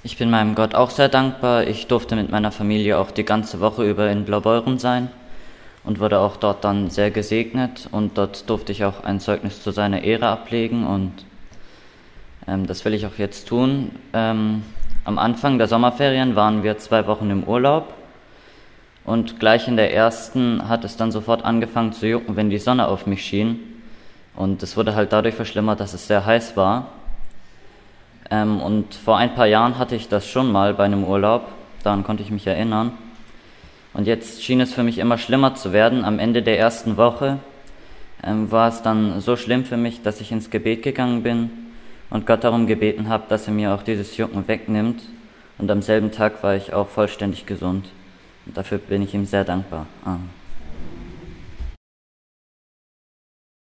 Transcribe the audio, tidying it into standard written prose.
Ich bin meinem Gott auch sehr dankbar. Ich durfte mit meiner Familie auch die ganze Woche über in Blaubeuren sein und wurde auch dort dann sehr gesegnet. Und dort durfte ich auch ein Zeugnis zu seiner Ehre ablegen und das will ich auch jetzt tun. Am Anfang der Sommerferien waren wir 2 Wochen im Urlaub und gleich in der ersten hat es dann sofort angefangen zu jucken, wenn die Sonne auf mich schien. Und es wurde halt dadurch verschlimmert, dass es sehr heiß war. Und vor ein paar Jahren hatte ich das schon mal bei einem Urlaub, daran konnte ich mich erinnern. Und jetzt schien es für mich immer schlimmer zu werden. Am Ende der ersten Woche war es dann so schlimm für mich, dass ich ins Gebet gegangen bin und Gott darum gebeten habe, dass er mir auch dieses Jucken wegnimmt. Und am selben Tag war ich auch vollständig gesund. Und dafür bin ich ihm sehr dankbar. Amen.